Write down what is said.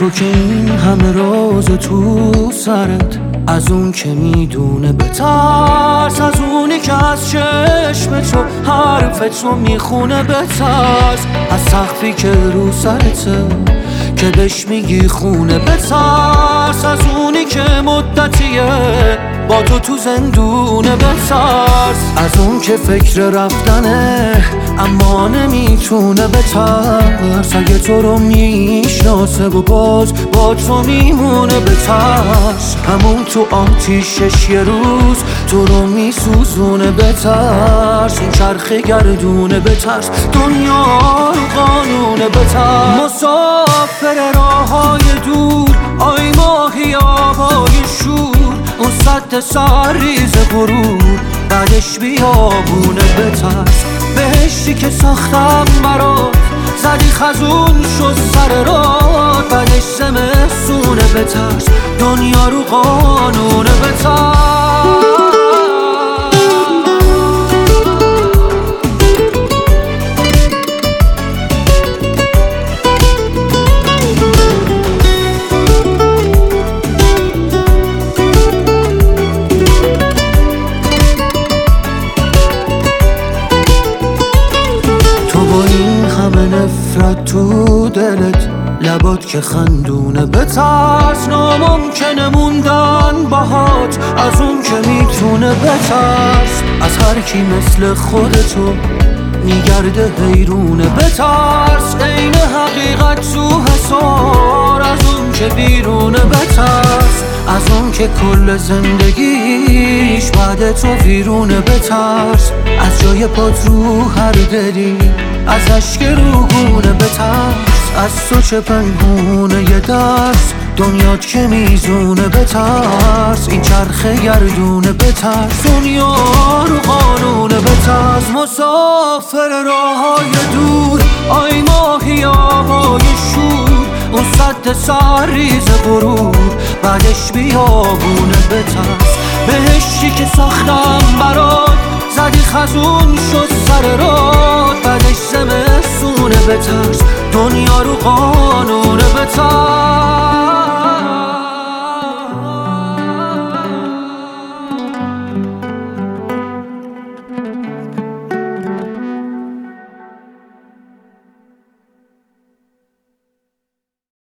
تو که این همه راز تو سرت، از اون که میدونه بترس، از اونی که از چشم تو حرف تو میخونه بترس، از سقفی که رو سرته که بهش میگی خونه بترس، از اونی که مدتیه با تو زندونه بترس، از اون که فکر رفتنه اما نمیتونه بترس، اگه تو رو میشناسه و باز با تو میمونه بترس، همون تو آتیشش یه روز تو رو میسوزونه بترس، این چرخ گردونه بترس، دنیا رو قانونه بترس، مسافر راههای دور آی ماهی آبای شور، اون سد سرریز غرور بعدش بیابونه بترس، بهشتی که ساختم برات زدی خزون شد سر راه، بعدش زمستونه بترس، دنیا رو قانونه بترس. نفرت تو دلت لبات که خندونه بترس، ناممکنه موندن باهات از اون که میتونه بترس، از هر کی مثل خودتو میگرده حیرونه بترس، عین حقیقت تو حصار از اون که بیرونه بترس، از اون که کل زندگیش بعد تو ویرونه بترس، از جای پات رو هر دلی از اشک روگونه بترس، از تو چه پنهونه یه درس دنیات که میزونه بترس، این چرخ گردونه بترس، دنیا رو قانونه بترس، مسافر راههای دور آی ماهی آبای شور، اون سد سرریز غرور بعدش بیابونه بترس، بهشتی که ساختم برات زدی خزون شد سر راه، بعدش زمستونه بترس، دنیا رو